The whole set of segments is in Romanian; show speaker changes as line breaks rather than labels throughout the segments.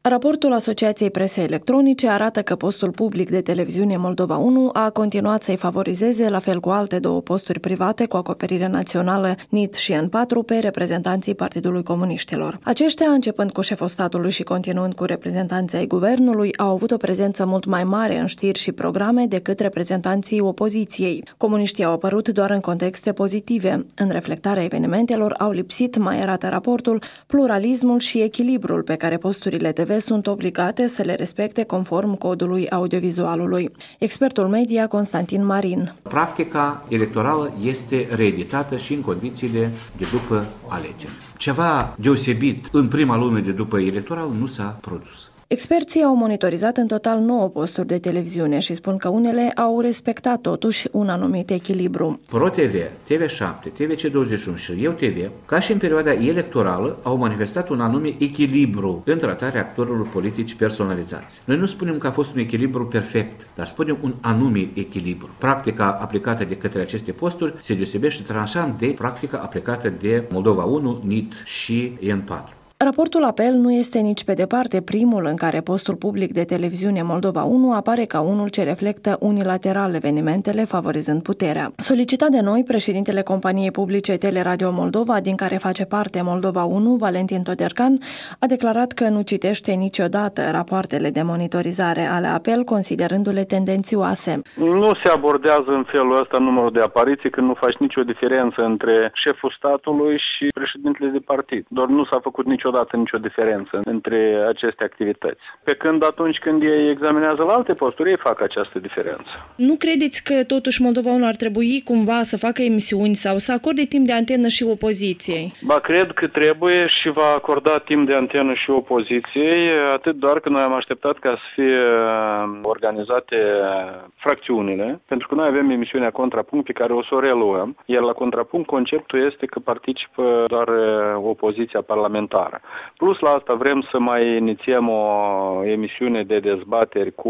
Raportul Asociației Presei Electronice arată că postul public de televiziune Moldova 1 a continuat să-i favorizeze, la fel cu alte două posturi private cu acoperire națională, NIT și N4, pe reprezentanții Partidului Comuniștilor. Aceștia, începând cu șeful statului și continuând cu reprezentanții ai guvernului, au avut o prezență mult mai mare în știri și programe decât reprezentanții opoziției. Comuniștii au apărut doar în contexte pozitive. În reflectarea evenimentelor au lipsit, mai arată raportul, pluralismul și echilibrul pe care posturile TV sunt obligate să le respecte conform codului audiovizualului. Expertul media Constantin Marin.
Practica electorală este reeditată și în condițiile de după alegeri. Ceva deosebit în prima lună de după electoral nu s-a produs.
Experții au monitorizat în total 9 posturi de televiziune și spun că unele au respectat totuși un anumit echilibru.
ProTV, TV7, TVC21 și EuTV, ca și în perioada electorală, au manifestat un anume echilibru în tratarea actorilor politici personalizați. Noi nu spunem că a fost un echilibru perfect, dar spunem un anume echilibru. Practica aplicată de către aceste posturi se deosebește tranșant de practica aplicată de Moldova 1, NIT și N4.
Raportul Apel nu este nici pe departe primul în care postul public de televiziune Moldova 1 apare ca unul ce reflectă unilateral evenimentele, favorizând puterea. Solicitat de noi, președintele companiei publice Teleradio Moldova, din care face parte Moldova 1, Valentin Todercan, a declarat că nu citește niciodată rapoartele de monitorizare ale Apel, considerându-le tendențioase.
Nu se abordează în felul ăsta numărul de apariții când nu faci nicio diferență între șeful statului și președintele de partid. Doar nu s-a făcut niciodată nicio diferență între aceste activități. Pe când atunci când ei examinează la alte posturi, ei fac această diferență.
Nu credeți că totuși Moldova 1 ar trebui cumva să facă emisiuni sau să acorde timp de antenă și opoziției?
Ba, cred că trebuie și va acorda timp de antenă și opoziției, atât doar că noi am așteptat ca să fie organizate fracțiunile, pentru că noi avem emisiunea Contrapunct pe care o să o reluăm, iar la Contrapunct conceptul este că participă doar opoziția parlamentară. Plus la asta vrem să mai inițiem o emisiune de dezbateri cu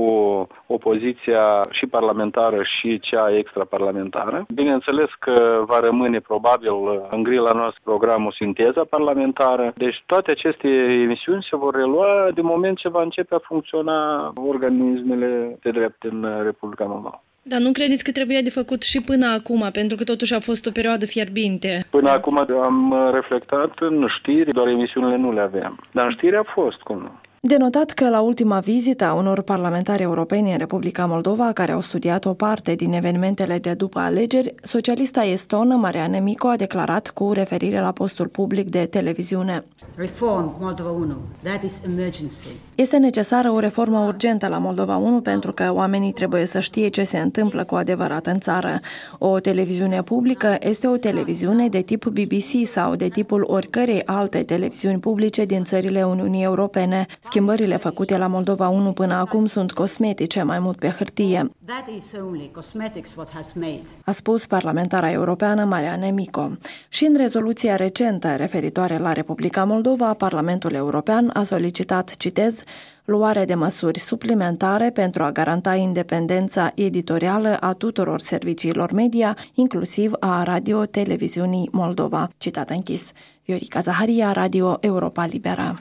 opoziția și parlamentară și cea extraparlamentară. Bineînțeles că va rămâne probabil în grila noastră programul Sinteza parlamentară. Deci toate aceste emisiuni se vor relua din moment ce va începe a funcționa organismele de drept în Republica Moldova.
Dar nu credeți că trebuia de făcut și până acum, pentru că totuși a fost o perioadă fierbinte?
Până acum am reflectat în știri, doar emisiunile nu le aveam. Dar în știri a fost, cum nu?
De notat că la ultima vizită a unor parlamentari europeni în Republica Moldova, care au studiat o parte din evenimentele de după alegeri, socialista estonă Mariane Mico a declarat cu referire la postul public de televiziune.
Reform Moldova 1. That is emergency.
Este necesară o reformă urgentă la Moldova 1 pentru că oamenii trebuie să știe ce se întâmplă cu adevărat în țară. O televiziune publică este o televiziune de tip BBC sau de tipul oricărei alte televiziuni publice din țările Uniunii Europene. Schimbările făcute la Moldova 1 până acum sunt cosmetice, mai mult pe hârtie, a spus parlamentara europeană Mariane Mico. Și în rezoluția recentă referitoare la Republica Moldova, Parlamentul European a solicitat, citez, luarea de măsuri suplimentare pentru a garanta independența editorială a tuturor serviciilor media, inclusiv a Radio-Televiziunii Moldova. Citat închis. Viorica Zaharia, Radio Europa Libera.